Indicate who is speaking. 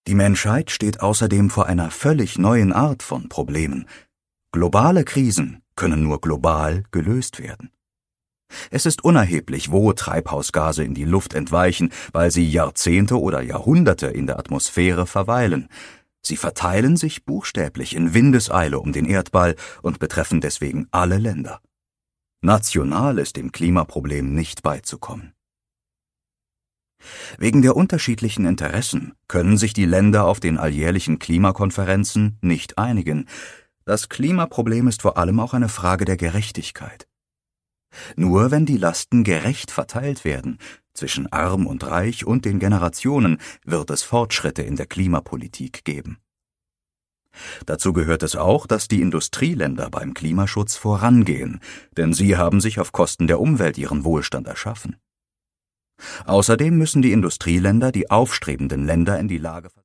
Speaker 1: Die Menschheit steht außerdem vor einer völlig neuen Art von Problemen. Globale Krisen können nur global gelöst werden. Es ist unerheblich, wo Treibhausgase in die Luft entweichen, weil sie Jahrzehnte oder Jahrhunderte in der Atmosphäre verweilen. Sie verteilen sich buchstäblich in Windeseile um den Erdball und betreffen deswegen alle Länder. National ist dem Klimaproblem nicht beizukommen. Wegen der unterschiedlichen Interessen können sich die Länder auf den alljährlichen Klimakonferenzen nicht einigen. Das Klimaproblem ist vor allem auch eine Frage der Gerechtigkeit. Nur wenn die Lasten gerecht verteilt werden, zwischen Arm und Reich und den Generationen, wird es Fortschritte in der Klimapolitik geben. Dazu gehört es auch, dass die Industrieländer beim Klimaschutz vorangehen, denn sie haben sich auf Kosten der Umwelt ihren Wohlstand erschaffen. Außerdem müssen die Industrieländer die aufstrebenden Länder in die Lage